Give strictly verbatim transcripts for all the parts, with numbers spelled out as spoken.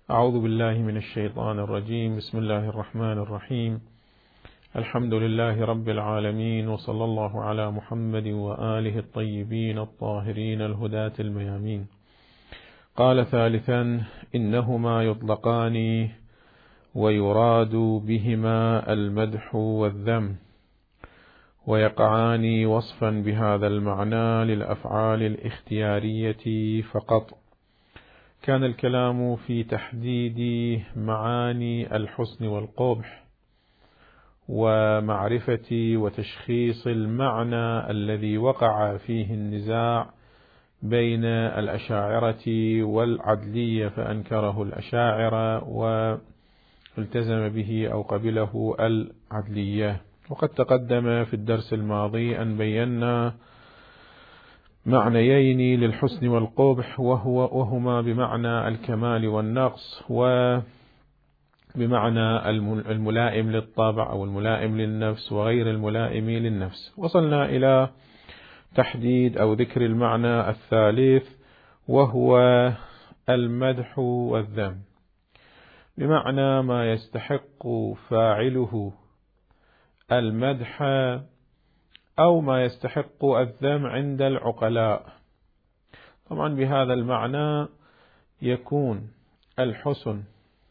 أعوذ بالله من الشيطان الرجيم. بسم الله الرحمن الرحيم. الحمد لله رب العالمين، وصلى الله على محمد وآله الطيبين الطاهرين الهداة الميامين. قال ثالثا: إنهما يطلقان ويراد بهما المدح والذم، ويقعان وصفا بهذا المعنى للأفعال الاختيارية فقط. كان الكلام في تحديد معاني الحسن والقبح، ومعرفة وتشخيص المعنى الذي وقع فيه النزاع بين الأشاعرة والعدلية، فأنكره الأشاعرة والتزم به أو قبله العدلية. وقد تقدم في الدرس الماضي أن بينا معنيين للحسن والقبح، وهو وهما بمعنى الكمال والنقص، وبمعنى الملائم للطبع أو الملائم للنفس وغير الملائم للنفس. وصلنا إلى تحديد أو ذكر المعنى الثالث، وهو المدح والذم، بمعنى ما يستحق فاعله المدح أو ما يستحق الذم عند العقلاء. طبعا بهذا المعنى يكون الحسن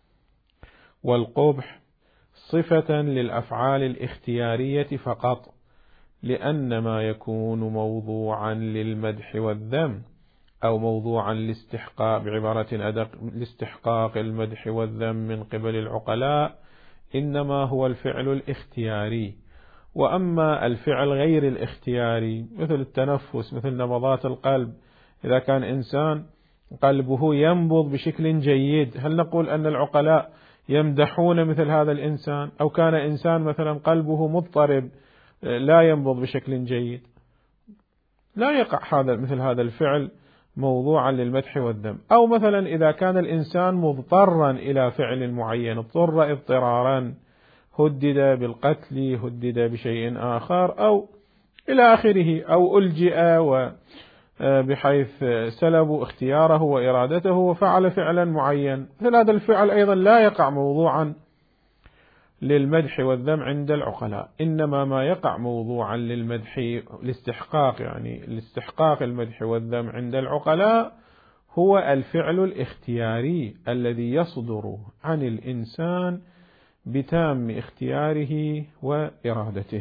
والقبح صفة للأفعال الاختيارية فقط، لأن ما يكون موضوعا للمدح والذم أو موضوعا لاستحقاق بعبارة أدق لاستحقاق المدح والذم من قبل العقلاء إنما هو الفعل الاختياري. وأما الفعل غير الاختياري مثل التنفس، مثل نبضات القلب، إذا كان إنسان قلبه ينبض بشكل جيد، هل نقول أن العقلاء يمدحون مثل هذا الإنسان؟ أو كان إنسان مثلا قلبه مضطرب لا ينبض بشكل جيد، لا يقع هذا مثل هذا الفعل موضوعا للمدح والذم. أو مثلا إذا كان الإنسان مضطرا إلى فعل معين، اضطر اضطرارا، هدد بالقتل، هدد بشيء آخر، أو إلى آخره، أو ألجئ بحيث سلبوا اختياره وإرادته وفعل فعلا معين، مثل هذا الفعل أيضا لا يقع موضوعا للمدح والذم عند العقلاء، إنما ما يقع موضوعا للمدح الاستحقاق، يعني الاستحقاق المدح والذم عند العقلاء هو الفعل الاختياري الذي يصدر عن الإنسان بتام اختياره وإرادته.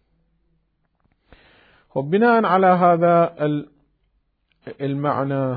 وبناء على هذا المعنى،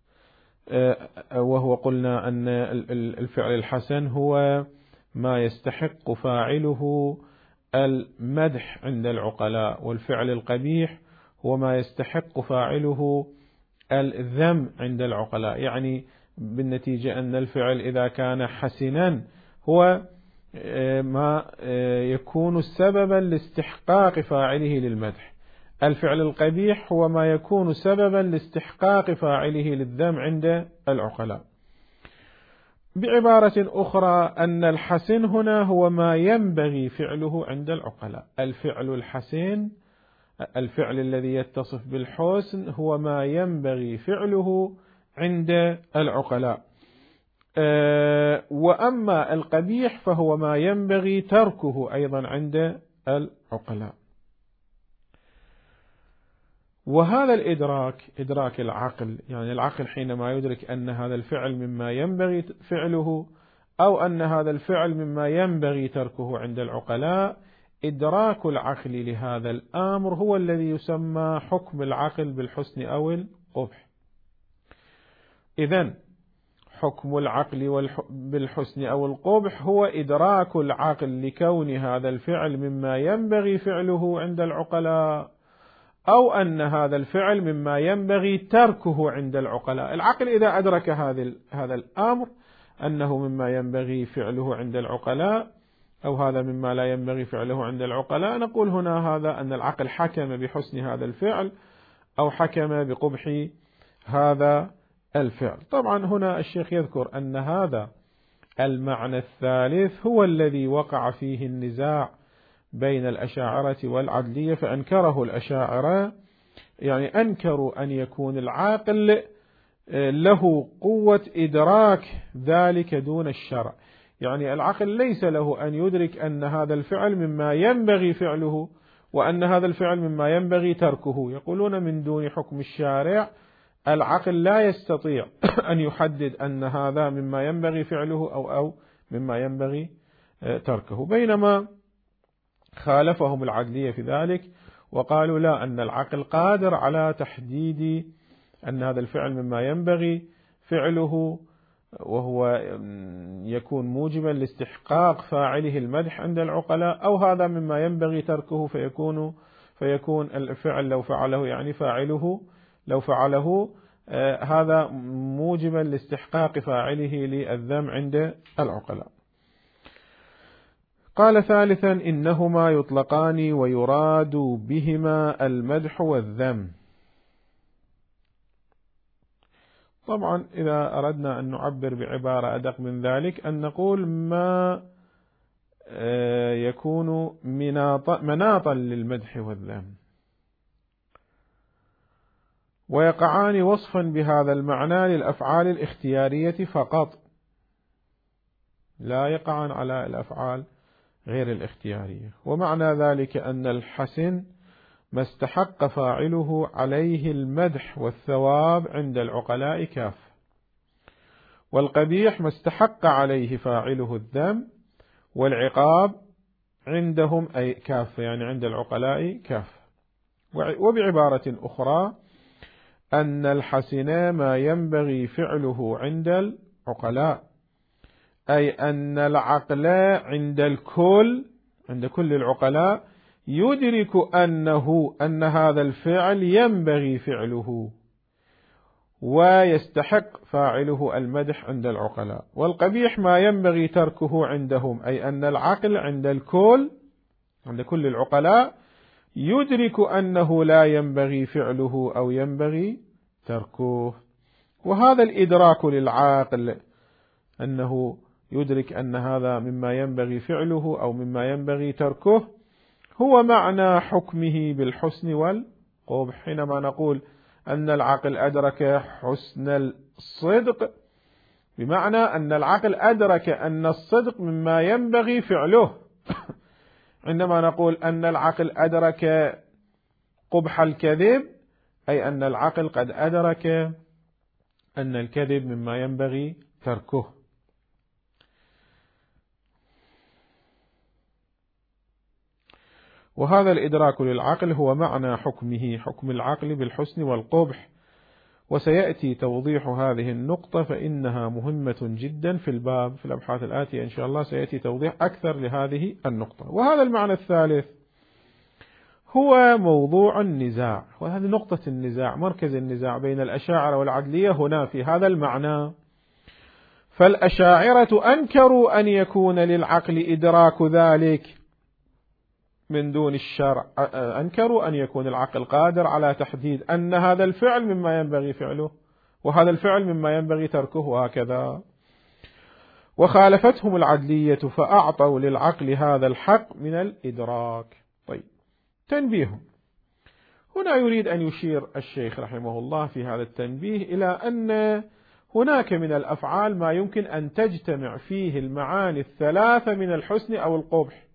وهو قلنا أن الفعل الحسن هو ما يستحق فاعله المدح عند العقلاء، والفعل القبيح هو ما يستحق فاعله الذم عند العقلاء. يعني بالنتيجة أن الفعل إذا كان حسنا هو ما يكون سببا لاستحقاق فاعله للمدح، الفعل القبيح هو ما يكون سببا لاستحقاق فاعله للذم عند العقلاء. بعبارة أخرى أن الحسن هنا هو ما ينبغي فعله عند العقلاء. الفعل الحسن، الفعل الذي يتصف بالحسن، هو ما ينبغي فعله عند العقلاء. وأما القبيح فهو ما ينبغي تركه أيضا عند العقلاء. وهذا الإدراك إدراك العقل، يعني العقل حينما يدرك أن هذا الفعل مما ينبغي فعله أو أن هذا الفعل مما ينبغي تركه عند العقلاء، إدراك العقل لهذا الأمر هو الذي يسمى حكم العقل بالحسن أو القبح. إذن حكم العقل بالحسن أو القبح هو إدراك العقل لكون هذا الفعل مما ينبغي فعله عند العقلاء، أو أن هذا الفعل مما ينبغي تركه عند العقلاء. العقل إذا أدرك هذا الأمر أنه مما ينبغي فعله عند العقلاء أو هذا مما لا ينبغي فعله عند العقلاء، نقول هنا هذا أن العقل حكم بحسن هذا الفعل أو حكم بقبح هذا الفعل. طبعا هنا الشيخ يذكر أن هذا المعنى الثالث هو الذي وقع فيه النزاع بين الأشاعرة والعدلية، فأنكره الأشاعرة، يعني أنكروا أن يكون العاقل له قوة إدراك ذلك دون الشرع، يعني العقل ليس له أن يدرك أن هذا الفعل مما ينبغي فعله وأن هذا الفعل مما ينبغي تركه. يقولون من دون حكم الشارع العقل لا يستطيع أن يحدد أن هذا مما ينبغي فعله أو أو مما ينبغي تركه، بينما خالفهم العدلية في ذلك وقالوا لا، أن العقل قادر على تحديد أن هذا الفعل مما ينبغي فعله وهو يكون موجبا لاستحقاق فاعله المدح عند العقلاء، أو هذا مما ينبغي تركه فيكون فيكون الفعل لو فعله يعني فاعله لو فعله آه هذا موجبا لاستحقاق فاعله للذم عند العقلاء. قال ثالثا إنهما يطلقان ويراد بهما المدح والذم. طبعا إذا أردنا أن نعبر بعبارة أدق من ذلك أن نقول ما يكون مناطا للمدح والذم، ويقعان وصفا بهذا المعنى للأفعال الاختيارية فقط، لا يقعان على الأفعال غير الاختيارية. ومعنى ذلك أن الحسن ما استحق فاعله عليه المدح والثواب عند العقلاء كاف، والقبيح ما استحق عليه فاعله الذم والعقاب عندهم أي كاف، يعني عند العقلاء كاف. وبعبارة أخرى أن الحسن ما ينبغي فعله عند العقلاء، أي أن العقل عند الكل عند كل العقلاء يدرك أنه أن هذا الفعل ينبغي فعله ويستحق فاعله المدح عند العقلاء، والقبيح ما ينبغي تركه عندهم، أي أن العقل عند الكل عند كل العقلاء يدرك أنه لا ينبغي فعله أو ينبغي تركه. وهذا الإدراك للعاقل أنه يدرك أن هذا مما ينبغي فعله أو مما ينبغي تركه هو معنى حكمه بالحسن والقبح. حينما نقول أن العقل أدرك حسن الصدق بمعنى أن العقل أدرك أن الصدق مما ينبغي فعله. عندما نقول أن العقل أدرك قبح الكذب أي أن العقل قد أدرك أن الكذب مما ينبغي تركه. وهذا الإدراك للعقل هو معنى حكمه، حكم العقل بالحسن والقبح. وسيأتي توضيح هذه النقطة فإنها مهمة جدا في الباب، في الأبحاث الآتية إن شاء الله سيأتي توضيح أكثر لهذه النقطة. وهذا المعنى الثالث هو موضوع النزاع، وهذه نقطة النزاع، مركز النزاع بين الأشاعرة والعدلية هنا في هذا المعنى. فالأشاعرة أنكروا أن يكون للعقل إدراك ذلك من دون الشرع، أنكروا أن يكون العقل قادر على تحديد أن هذا الفعل مما ينبغي فعله وهذا الفعل مما ينبغي تركه وهكذا. وخالفتهم العدلية فأعطوا للعقل هذا الحق من الإدراك. طيب، تنبيه. هنا يريد أن يشير الشيخ رحمه الله في هذا التنبيه إلى أن هناك من الأفعال ما يمكن أن تجتمع فيه المعاني الثلاثة من الحسن أو القبح،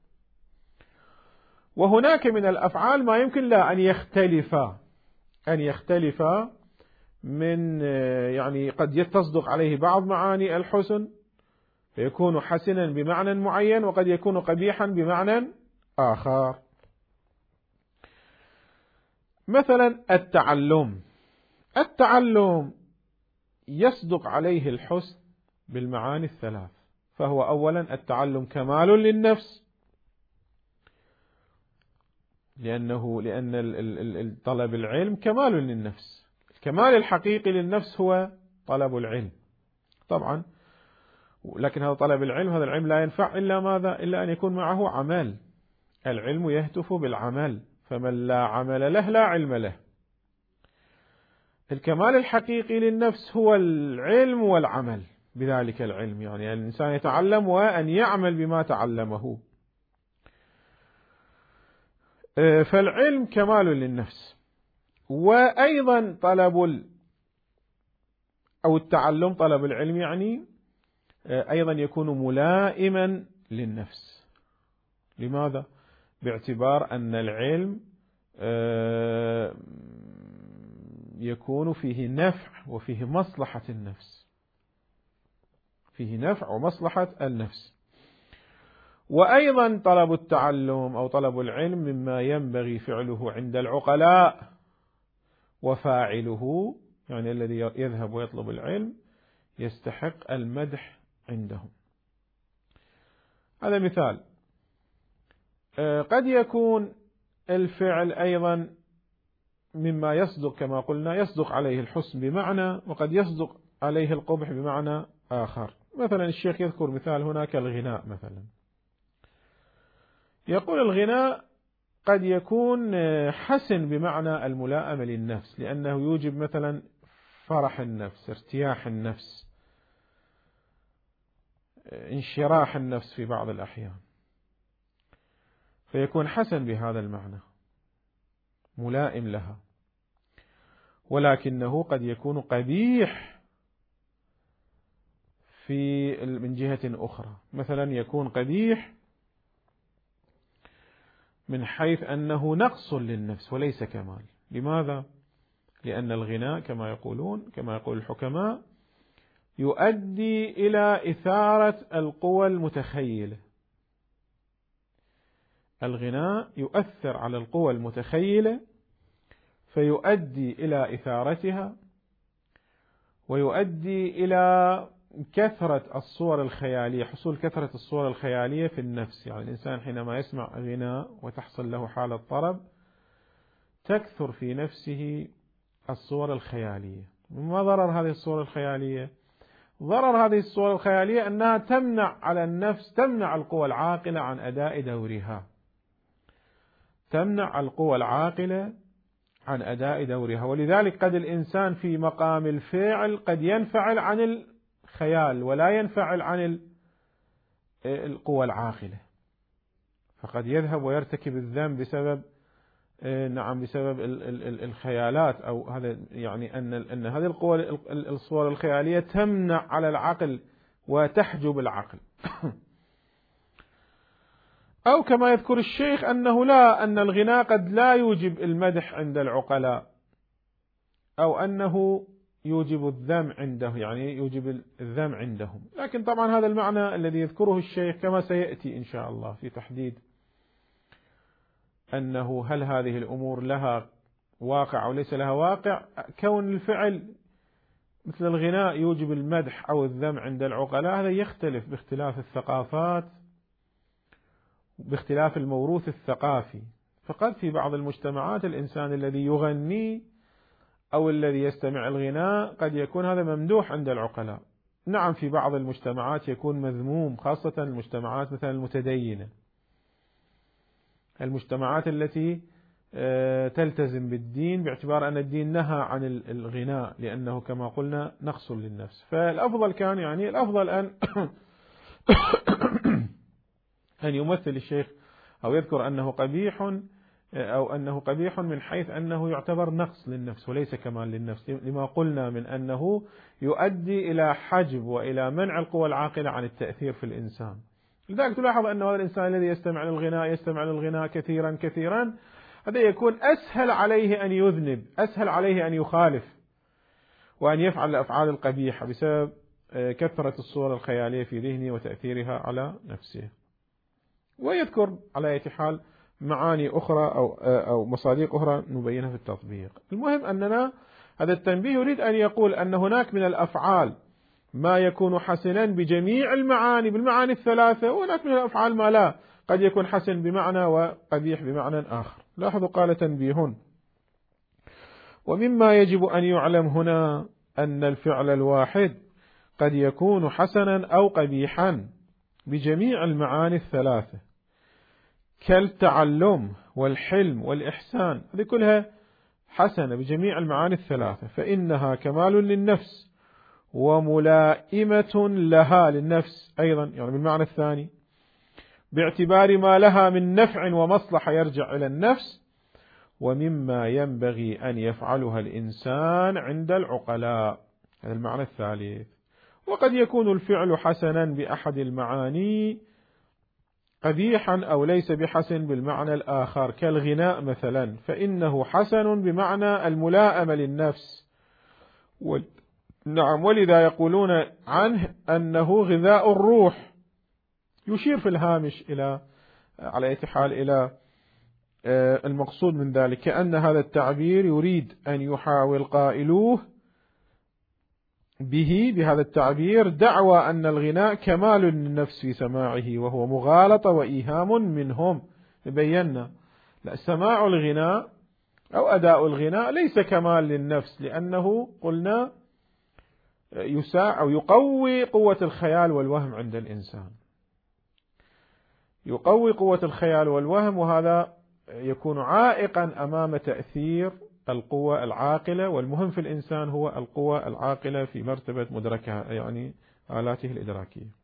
وهناك من الأفعال ما يمكن لا أن يختلف أن يختلف من يعني قد تصدق عليه بعض معاني الحسن فيكون حسنا بمعنى معين، وقد يكون قبيحا بمعنى آخر. مثلا التعلم، التعلم يصدق عليه الحسن بالمعاني الثلاث، فهو أولا التعلم كمال للنفس، لأنه لأن طلب العلم كمال للنفس، الكمال الحقيقي للنفس هو طلب العلم طبعا، لكن هذا طلب العلم، هذا العلم لا ينفع إلا ماذا؟ إلا أن يكون معه عمل. العلم يهتف بالعمل، فمن لا عمل له لا علم له. الكمال الحقيقي للنفس هو العلم والعمل بذلك العلم، يعني الإنسان يتعلم وأن يعمل بما تعلمه. فالعلم كمال للنفس. وأيضا طلب أو التعلم طلب العلم يعني أيضا يكون ملائما للنفس. لماذا؟ باعتبار أن العلم يكون فيه نفع وفيه مصلحة النفس، فيه نفع ومصلحة النفس. وأيضا طلب التعلم أو طلب العلم مما ينبغي فعله عند العقلاء، وفاعله يعني الذي يذهب ويطلب العلم يستحق المدح عندهم. هذا مثال. قد يكون الفعل أيضا مما يصدق كما قلنا، يصدق عليه الحسن بمعنى، وقد يصدق عليه القبح بمعنى آخر. مثلا الشيخ يذكر مثال هنا كالغناء مثلا، يقول الغناء قد يكون حسن بمعنى الملائمة للنفس، لأنه يوجب مثلا فرح النفس، ارتياح النفس، انشراح النفس في بعض الأحيان، فيكون حسن بهذا المعنى ملائم لها. ولكنه قد يكون قبيح في من جهة أخرى، مثلا يكون قبيح من حيث أنه نقص للنفس وليس كمال. لماذا؟ لأن الغناء كما يقولون كما يقول الحكماء يؤدي إلى إثارة القوى المتخيلة. الغناء يؤثر على القوى المتخيلة فيؤدي إلى إثارتها، ويؤدي إلى كثرة الصور الخيالية، حصول كثرة الصور الخيالية في النفس. يعني الإنسان حينما يسمع غناء وتحصل له حالة طرب تكثر في نفسه الصور الخيالية. ما ضرر هذه الصور الخيالية؟ ضرر هذه الصور الخيالية أنها تمنع على النفس، تمنع القوى العاقلة عن أداء دورها، تمنع القوى العاقلة عن أداء دورها. ولذلك قد الإنسان في مقام الفعل قد ينفعل عن الخيال ولا ينفعل عن القوى العاقلة، فقد يذهب ويرتكب الذنب بسبب نعم بسبب الخيالات، أو هذا يعني أن أن هذه القوى الصور الخيالية تمنع على العقل وتحجب العقل. أو كما يذكر الشيخ أنه لا، أن الغناء قد لا يوجب المدح عند العقلاء، أو أنه يوجب الذم عنده، يعني يوجب الذم عندهم. لكن طبعا هذا المعنى الذي يذكره الشيخ كما سيأتي إن شاء الله في تحديد أنه هل هذه الأمور لها واقع أو ليس لها واقع. كون الفعل مثل الغناء يوجب المدح أو الذم عند العقلاء هذا يختلف باختلاف الثقافات، باختلاف الموروث الثقافي. فقد في بعض المجتمعات الإنسان الذي يغني أو الذي يستمع الغناء قد يكون هذا ممدوح عند العقلاء. نعم في بعض المجتمعات يكون مذموم، خاصة المجتمعات مثلا المتدينة، المجتمعات التي تلتزم بالدين باعتبار أن الدين نهى عن الغناء لأنه كما قلنا نقص للنفس. فالأفضل كان يعني الأفضل أن أن يمثل الشيخ أو يذكر أنه قبيح أو أنه قبيح من حيث أنه يعتبر نقص للنفس وليس كمال للنفس، لما قلنا من أنه يؤدي إلى حجب وإلى منع القوى العاقلة عن التأثير في الإنسان. لذلك تلاحظ أن هذا الإنسان الذي يستمع للغناء يستمع للغناء كثيرا كثيرا هذا يكون أسهل عليه أن يذنب، أسهل عليه أن يخالف وأن يفعل الأفعال القبيحة بسبب كثرة الصور الخيالية في ذهنه وتأثيرها على نفسه. ويذكر على أي حال معاني أخرى أو أو مصادق أخرى نبينها في التطبيق. المهم أننا هذا التنبيه يريد أن يقول أن هناك من الأفعال ما يكون حسنا بجميع المعاني بالمعاني الثلاثة، وهناك من الأفعال ما لا، قد يكون حسن بمعنى وقبيح بمعنى آخر. لاحظوا قال تنبيه: ومما يجب أن يعلم هنا أن الفعل الواحد قد يكون حسنا أو قبيحا بجميع المعاني الثلاثة، كالتعلم والحلم والإحسان، هذه كلها حسنة بجميع المعاني الثلاثة، فإنها كمال للنفس وملائمة لها للنفس أيضا، يعني بالمعنى الثاني باعتبار ما لها من نفع ومصلحة يرجع إلى النفس، ومما ينبغي أن يفعلها الإنسان عند العقلاء. هذا المعنى الثالث. وقد يكون الفعل حسنا بأحد المعاني قبيحا أو ليس بحسن بالمعنى الآخر، كالغناء مثلا، فإنه حسن بمعنى الملائمة للنفس. نعم، ولذا يقولون عنه أنه غذاء الروح. يشير في الهامش إلى على أي حال إلى المقصود من ذلك، كأن هذا التعبير يريد أن يحاول قائلوه به بهذا التعبير دعوى أن الغناء كمال للنفس في سماعه، وهو مغالطة وإيهام منهم. بينا لا، سماع الغناء أو أداء الغناء ليس كمال للنفس، لأنه قلنا يساع أو يقوي قوة الخيال والوهم عند الإنسان، يقوي قوة الخيال والوهم، وهذا يكون عائقا أمام تأثير القوة العاقلة، والمهم في الإنسان هو القوة العاقلة في مرتبة مدركها، يعني آلاته الإدراكية.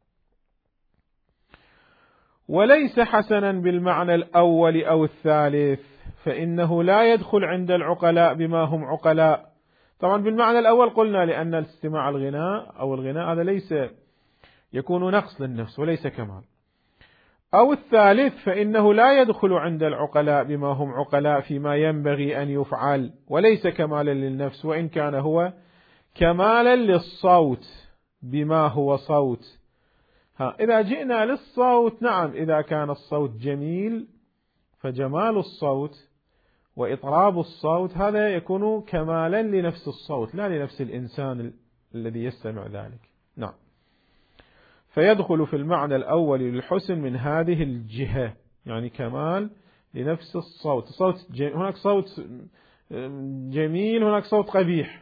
وليس حسنا بالمعنى الأول أو الثالث، فإنه لا يدخل عند العقلاء بما هم عقلاء. طبعا بالمعنى الأول قلنا لأن الاستماع الغناء أو الغناء هذا ليس يكون نقص للنفس وليس كمال. أو الثالث فإنه لا يدخل عند العقلاء بما هم عقلاء فيما ينبغي أن يفعل، وليس كمالا للنفس، وإن كان هو كمالا للصوت بما هو صوت. ها إذا جئنا للصوت، نعم، إذا كان الصوت جميل فجمال الصوت وإطراب الصوت هذا يكون كمالا لنفس الصوت لا لنفس الإنسان الذي يستمع ذلك. نعم، فيدخل في المعنى الأول للحسن من هذه الجهة، يعني كمال لنفس الصوت. صوت هناك صوت جميل، هناك صوت قبيح.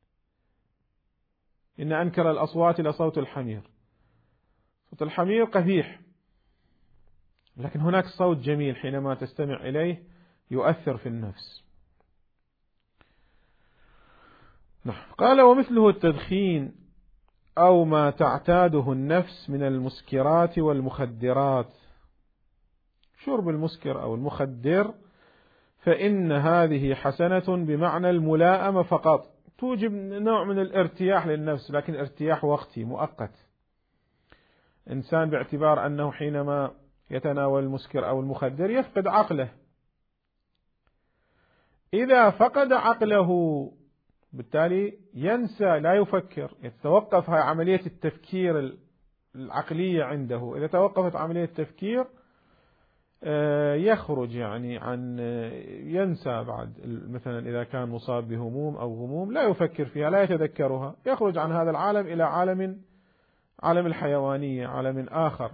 إن أنكر الأصوات لصوت الحمير، صوت الحمير قبيح، لكن هناك صوت جميل حينما تستمع إليه يؤثر في النفس. نعم. قال ومثله التدخين أو ما تعتاده النفس من المسكرات والمخدرات. شرب المسكر أو المخدر فإن هذه حسنة بمعنى الملائمة فقط، توجب نوع من الارتياح للنفس، لكن ارتياح وقتي مؤقت. إنسان باعتبار أنه حينما يتناول المسكر أو المخدر يفقد عقله، إذا فقد عقله بالتالي ينسى، لا يفكر، يتوقف هاي عملية التفكير العقلية عنده. إذا توقفت عملية التفكير يخرج يعني عن ينسى بعد، مثلا إذا كان مصاب بهموم أو غموم لا يفكر فيها لا يتذكرها، يخرج عن هذا العالم إلى عالم عالم الحيوانية، عالم آخر.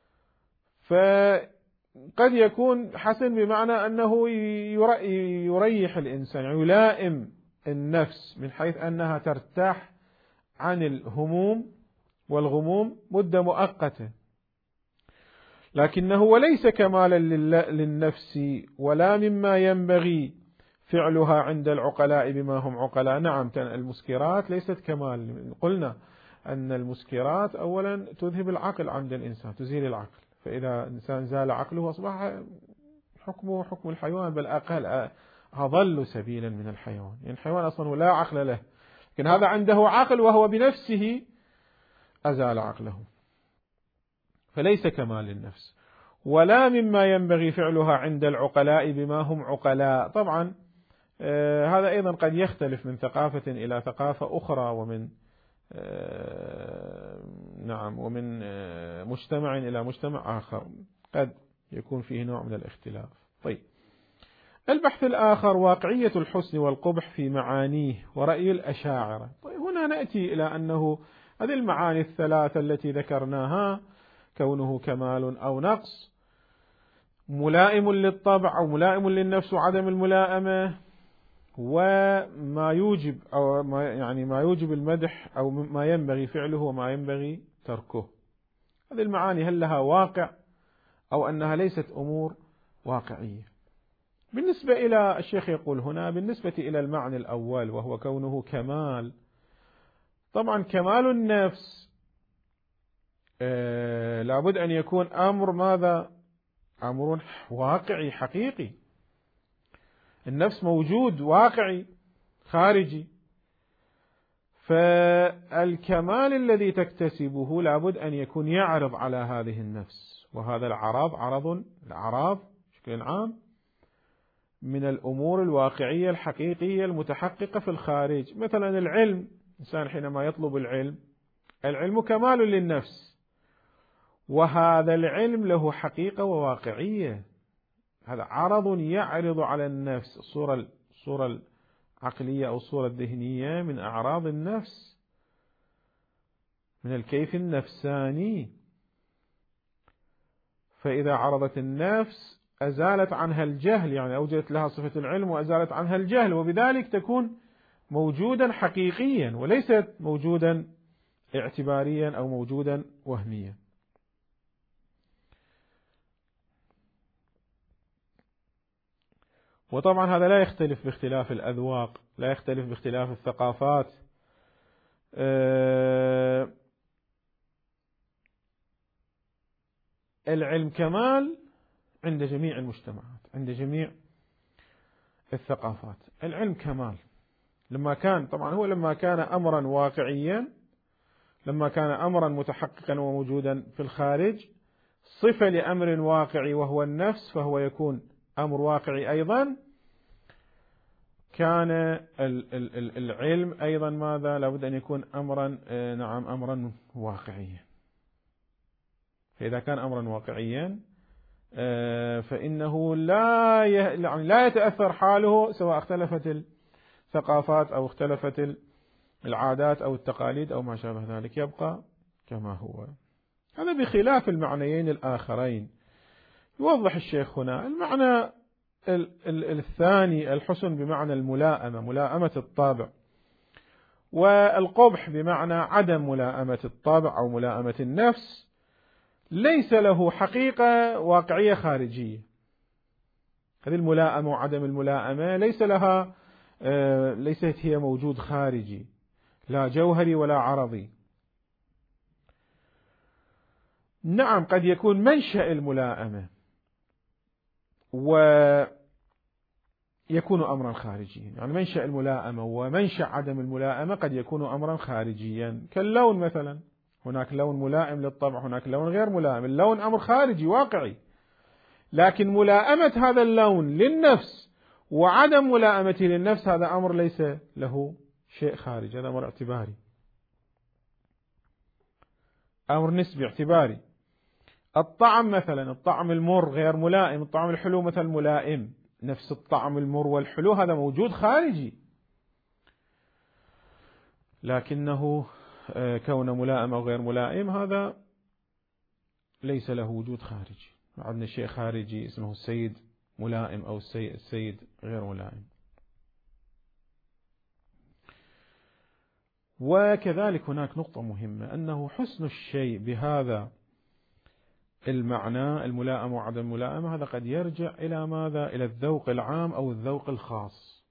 فقد يكون حسن بمعنى أنه يريح الإنسان، يعني يلائم النفس من حيث أنها ترتاح عن الهموم والغموم مدة مؤقتة، لكنه وليس كمالا للنفس ولا مما ينبغي فعلها عند العقلاء بما هم عقلاء. نعم، المسكرات ليست كمال. قلنا أن المسكرات أولا تذهب العقل عند الإنسان، تزيل العقل، فإذا الإنسان زال عقله أصبح حكمه حكم الحيوان، بل أقل أضل سبيلا من الحيوان، يعني الحيوان أصلا لا عقل له، لكن هذا عنده عقل وهو بنفسه أزال عقله، فليس كمال للنفس. ولا مما ينبغي فعلها عند العقلاء بما هم عقلاء. طبعا آه هذا أيضا قد يختلف من ثقافة إلى ثقافة أخرى، ومن آه نعم ومن آه مجتمع إلى مجتمع آخر قد يكون فيه نوع من الاختلاف. طيب، البحث الآخر واقعية الحسن والقبح في معانيه ورأي الأشاعرة. طيب، هنا نأتي إلى أنه هذه المعاني الثلاثة التي ذكرناها، كونه كمال أو نقص، ملائم للطبع أو ملائم للنفس وعدم الملائمة، وما يوجب أو ما يعني ما يوجب المدح أو ما ينبغي فعله وما ينبغي تركه. هذه المعاني هل لها واقع أو أنها ليست أمور واقعية؟ بالنسبة إلى الشيخ يقول هنا بالنسبة إلى المعنى الأول وهو كونه كمال، طبعا كمال النفس آه لابد أن يكون أمر ماذا؟ أمر واقعي حقيقي. النفس موجود واقعي خارجي، فالكمال الذي تكتسبه لابد أن يكون يعرض على هذه النفس، وهذا العرض عرض الأعراض بشكل عام من الأمور الواقعية الحقيقية المتحققة في الخارج. مثلا العلم، الإنسان حينما يطلب العلم، العلم كمال للنفس، وهذا العلم له حقيقة وواقعية، هذا عرض يعرض على النفس الصورة الصورة العقلية أو الصورة الذهنية من أعراض النفس، من الكيف النفساني. فإذا عرضت النفس أزالت عنها الجهل، يعني أوجدت لها صفة العلم وأزالت عنها الجهل، وبذلك تكون موجودا حقيقيا وليست موجودا اعتباريا أو موجودا وهميا. وطبعا هذا لا يختلف باختلاف الأذواق، لا يختلف باختلاف الثقافات. أه العلم كمال عند جميع المجتمعات، عند جميع الثقافات، العلم كمال. لما كان طبعا هو لما كان أمرا واقعيا، لما كان أمرا متحققا وموجودا في الخارج، صفة لأمر واقعي وهو النفس، فهو يكون أمر واقعي أيضا. كان العلم أيضا ماذا؟ لابد أن يكون أمرا نعم أمرا واقعيا. فإذا كان أمرا واقعيا فإنه لا لا يتأثر حاله سواء اختلفت الثقافات أو اختلفت العادات أو التقاليد أو ما شابه ذلك، يبقى كما هو. هذا بخلاف المعنيين الآخرين. يوضح الشيخ هنا المعنى الثاني، الحسن بمعنى الملائمة، ملائمة الطابع، والقبح بمعنى عدم ملائمة الطابع أو ملائمة النفس، ليس له حقيقة واقعية خارجية. هذه الملائمة وعدم الملائمة ليس لها ليست هي موجود خارجي، لا جوهري ولا عرضي. نعم قد يكون منشأ الملائمة ويكون أمرا خارجيا، يعني منشأ الملائمة ومنشأ عدم الملائمة قد يكون أمرا خارجيا، كاللون مثلا، هناك لون ملائم للطبع، هناك لون غير ملائم. اللون أمر خارجي واقعي، لكن ملائمة هذا اللون للنفس وعدم ملائمته للنفس هذا أمر ليس له شيء خارجي، هذا أمر اعتباري، أمر نسبي اعتباري. الطعم مثلا، الطعم المر غير ملائم، الطعم الحلو مثلا ملائم، نفس الطعم المر والحلو هذا موجود خارجي، لكنه كون ملائم أو غير ملائم هذا ليس له وجود خارجي. عندنا شيء خارجي اسمه السيد ملائم أو السيد غير ملائم. وكذلك هناك نقطة مهمة، أنه حسن الشيء بهذا المعنى الملائمة وعدم الملائمة هذا قد يرجع إلى ماذا؟ إلى الذوق العام أو الذوق الخاص.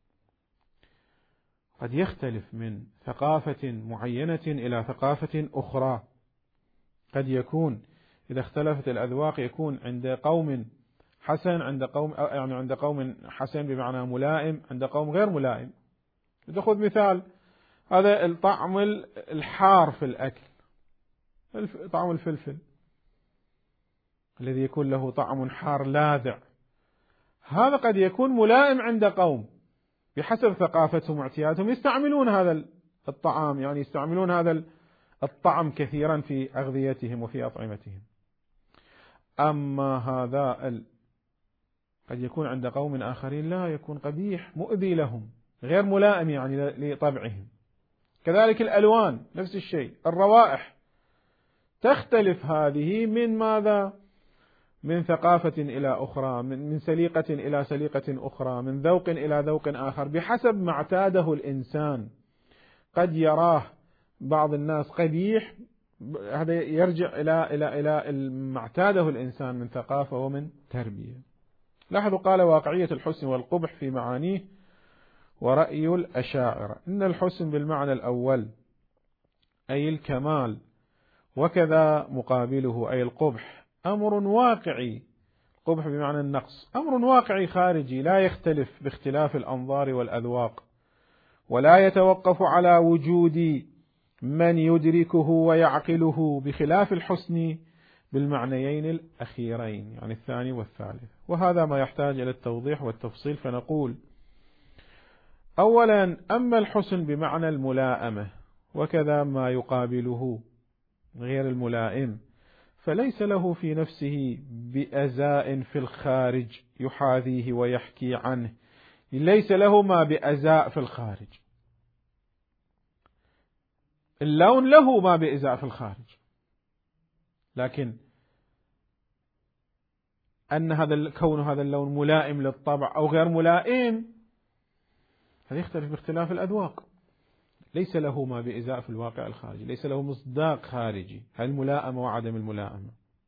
قد يختلف من ثقافة معينة إلى ثقافة أخرى. قد يكون إذا اختلفت الأذواق يكون عند قوم حسن، عند قوم يعني عند قوم حسن بمعنى ملائم، عند قوم غير ملائم. تأخذ مثال هذا الطعم الحار في الأكل، طعم الفلفل الذي يكون له طعم حار لاذع، هذا قد يكون ملائم عند قوم بحسب ثقافتهم واعتيادهم، يستعملون هذا الطعام، يعني يستعملون هذا الطعم كثيرا في أغذيتهم وفي أطعمتهم. أما هذا ال... قد يكون عند قوم آخرين لا، يكون قبيح مؤذي لهم غير ملائم يعني لطبعهم. كذلك الألوان نفس الشيء، الروائح تختلف هذه من ماذا؟ من ثقافة إلى أخرى، من سليقة إلى سليقة أخرى، من ذوق إلى ذوق آخر، بحسب ما اعتاده الإنسان. قد يراه بعض الناس قبيح، هذا يرجع إلى إلى إلى ما اعتاده الإنسان من ثقافة ومن تربية. لاحظوا قال واقعية الحسن والقبح في معانيه ورأي الأشاعرة إن الحسن بالمعنى الأول أي الكمال، وكذا مقابله أي القبح أمر واقعي. قبح بمعنى النقص، أمر واقعي خارجي لا يختلف باختلاف الأنظار والأذواق، ولا يتوقف على وجود من يدركه ويعقله، بخلاف الحسن بالمعنيين الأخيرين يعني الثاني والثالث. وهذا ما يحتاج إلى التوضيح والتفصيل. فنقول أولا: أما الحسن بمعنى الملائمة وكذا ما يقابله غير الملائم، فليس له في نفسه بأزاء في الخارج يحاذيه ويحكي عنه، ليس له ما بأزاء في الخارج. اللون له ما بأزاء في الخارج، لكن أن هذا كون هذا اللون ملائم للطبع أو غير ملائم هذا يختلف باختلاف الأذواق. ليس له ما بإزاء في الواقع الخارجي، ليس له مصداق خارجي، هل الملائمة وعدم الملائمة.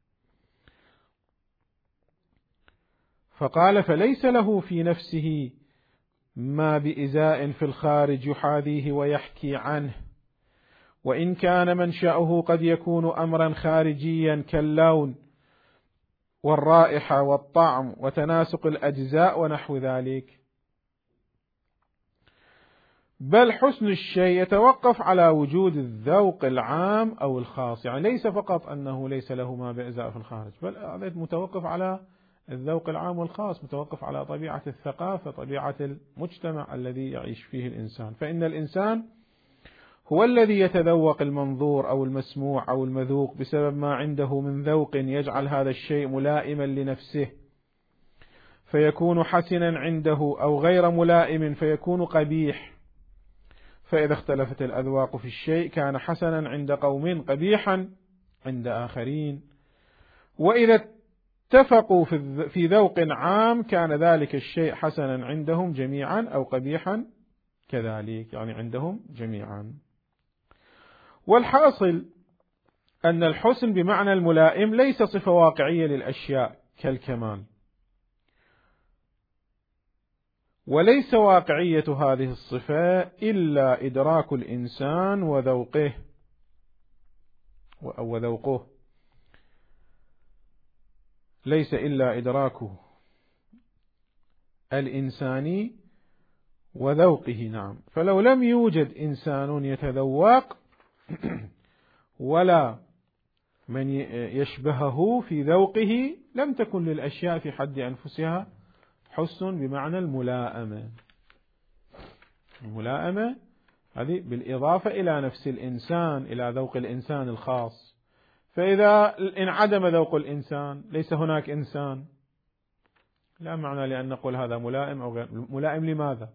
فقال: فليس له في نفسه ما بإزاء في الخارج يحاذيه ويحكي عنه، وإن كان منشأه قد يكون أمرا خارجيا كاللون والرائحة والطعم وتناسق الأجزاء ونحو ذلك، بل حسن الشيء يتوقف على وجود الذوق العام أو الخاص. يعني ليس فقط أنه ليس له ما بإزاء في الخارج، بل هذا متوقف على الذوق العام والخاص، متوقف على طبيعة الثقافة، طبيعة المجتمع الذي يعيش فيه الإنسان. فإن الإنسان هو الذي يتذوق المنظور أو المسموع أو المذوق بسبب ما عنده من ذوق يجعل هذا الشيء ملائما لنفسه فيكون حسنا عنده، أو غير ملائم فيكون قبيح. فإذا اختلفت الأذواق في الشيء كان حسنا عند قوم قبيحا عند آخرين، وإذا اتفقوا في ذوق عام كان ذلك الشيء حسنا عندهم جميعا أو قبيحا كذلك، يعني عندهم جميعا. والحاصل أن الحسن بمعنى الملائم ليس صفة واقعية للأشياء كالكمال، وليس واقعية هذه الصفة إلا إدراك الإنسان وذوقه وذوقه ليس إلا إدراكه الإنساني وذوقه. نعم، فلو لم يوجد إنسان يتذوق ولا من يشبهه في ذوقه لم تكن للأشياء في حد أنفسها حسن بمعنى الملائمة. الملائمة هذه بالإضافة إلى نفس الإنسان، إلى ذوق الإنسان الخاص. فإذا انعدم ذوق الإنسان ليس هناك إنسان، لا معنى لأن نقول هذا ملائم أو غير ملائم. لماذا؟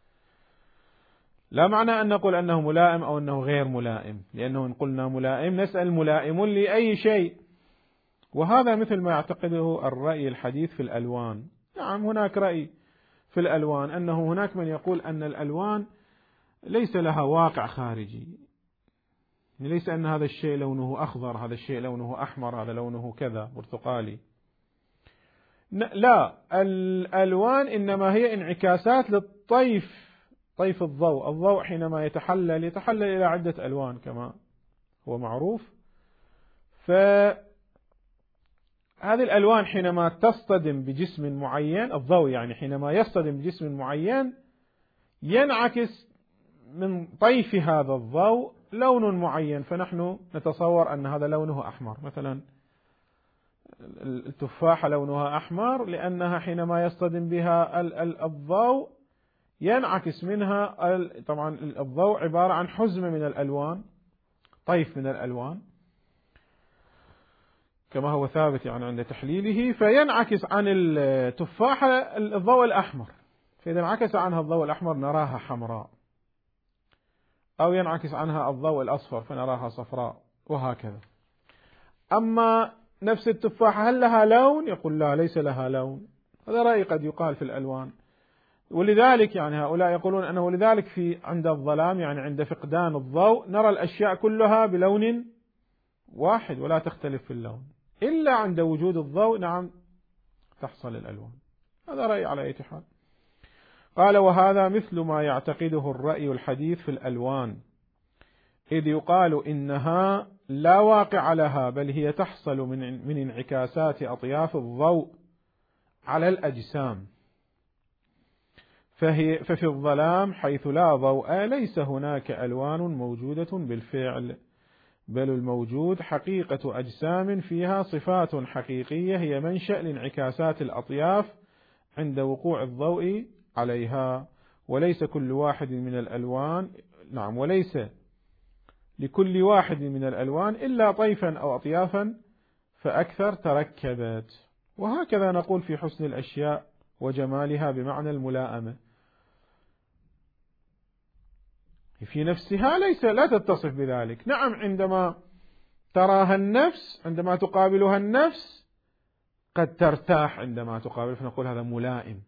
لا معنى أن نقول أنه ملائم أو أنه غير ملائم، لأنه إن قلنا ملائم نسأل ملائم لأي شيء. وهذا مثل ما يعتقده الرأي الحديث في الألوان. نعم، هناك رأي في الألوان أنه هناك من يقول أن الألوان ليس لها واقع خارجي، ليس أن هذا الشيء لونه أخضر، هذا الشيء لونه أحمر، هذا لونه كذا برتقالي. لا، الألوان إنما هي انعكاسات للطيف، طيف الضوء. الضوء حينما يتحلل يتحلل إلى عدة ألوان كما هو معروف. فهذه الألوان حينما تصطدم بجسم معين، الضوء يعني حينما يصطدم بجسم معين ينعكس من طيف هذا الضوء لون معين، فنحن نتصور أن هذا لونه أحمر. مثلا التفاحة لونها أحمر لأنها حينما يصطدم بها الضوء ينعكس منها، طبعا الضوء عبارة عن حزمة من الألوان، طيف من الألوان كما هو ثابت يعني عند تحليله، فينعكس عن التفاحة الضوء الأحمر، فإذا انعكس عنها الضوء الأحمر نراها حمراء، أو ينعكس عنها الضوء الأصفر فنراها صفراء، وهكذا. أما نفس التفاحة هل لها لون؟ يقول لا، ليس لها لون. هذا رأي قد يقال في الألوان. ولذلك يعني هؤلاء يقولون أنه لذلك في عند الظلام، يعني عند فقدان الضوء، نرى الأشياء كلها بلون واحد ولا تختلف في اللون، إلا عند وجود الضوء نعم تحصل الألوان. هذا رأي على أي حال. قال: وهذا مثل ما يعتقده الرأي الحديث في الألوان، إذ يقال إنها لا واقع لها، بل هي تحصل من من انعكاسات أطياف الضوء على الأجسام، فهي ففي الظلام حيث لا ضوء ليس هناك ألوان موجودة بالفعل، بل الموجود حقيقة أجسام فيها صفات حقيقية هي منشأ لانعكاسات الأطياف عند وقوع الضوء عليها، وليس كل واحد من الألوان نعم وليس لكل واحد من الألوان إلا طيفا أو أطيافا فأكثر تركبت. وهكذا نقول في حسن الأشياء وجمالها بمعنى الملائمة، في نفسها ليس لا تتصف بذلك. نعم عندما تراها النفس، عندما تقابلها النفس قد ترتاح عندما تقابل، فنقول هذا ملائم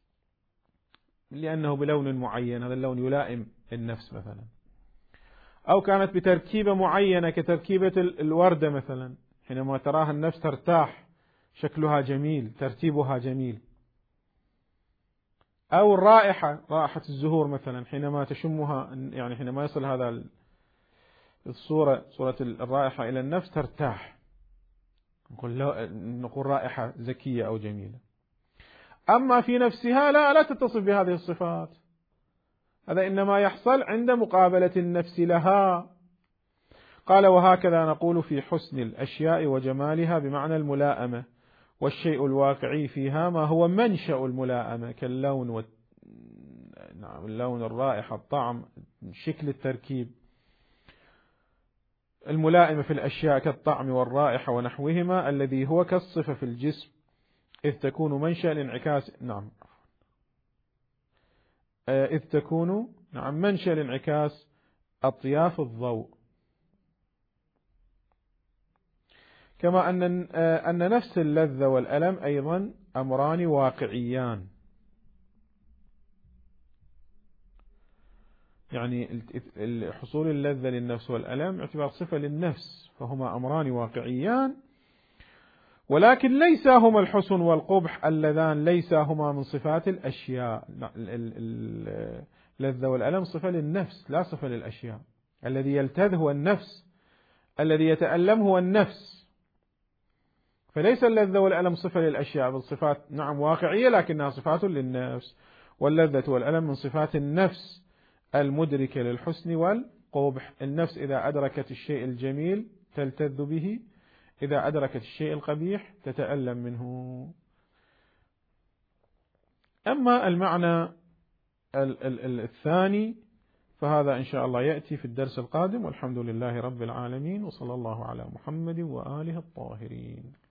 لأنه بلون معين، هذا اللون يلائم النفس مثلا. أو كانت بتركيبة معينة كتركيبة الوردة مثلا، حينما تراها النفس ترتاح، شكلها جميل، ترتيبها جميل. أو الرائحة، رائحة الزهور مثلا، حينما تشمها يعني حينما يصل هذا الصورة صورة الرائحة إلى النفس ترتاح، نقول نقول رائحة زكية أو جميلة. أما في نفسها لا لا تتصف بهذه الصفات، هذا إنما يحصل عند مقابلة النفس لها. قال وهكذا نقول في حسن الأشياء وجمالها بمعنى الملائمة، والشيء الواقعي فيها ما هو منشأ الملائمة كاللون و... نعم اللون، الرائحة، الطعم، شكل التركيب. الملائمة في الأشياء كالطعم والرائحة ونحوهما الذي هو كالصفة في الجسم، إذ تكون منشأ الانعكاس نعم إذ تكون نعم منشأ الانعكاس أطياف الضوء. كما أن أن نفس اللذة والألم أيضا أمران واقعيان، يعني حصول اللذة للنفس والألم اعتبار صفة للنفس، فهما أمران واقعيان، ولكن ليس هما الحسن والقبح اللذان ليس هما من صفات الأشياء. اللذة والألم صفة للنفس لا صفة للأشياء. الذي يلتذ هو النفس، الذي يتألم هو النفس، فليس اللذة والألم صفة للأشياء، بالصفات نعم واقعية لكنها صفات للنفس. واللذة والألم من صفات النفس المدركة للحسن والقبح. النفس إذا أدركت الشيء الجميل تلتذ به، إذا أدركت الشيء القبيح تتألم منه. أما المعنى الثاني فهذا إن شاء الله يأتي في الدرس القادم، والحمد لله رب العالمين، وصلى الله على محمد وآله الطاهرين.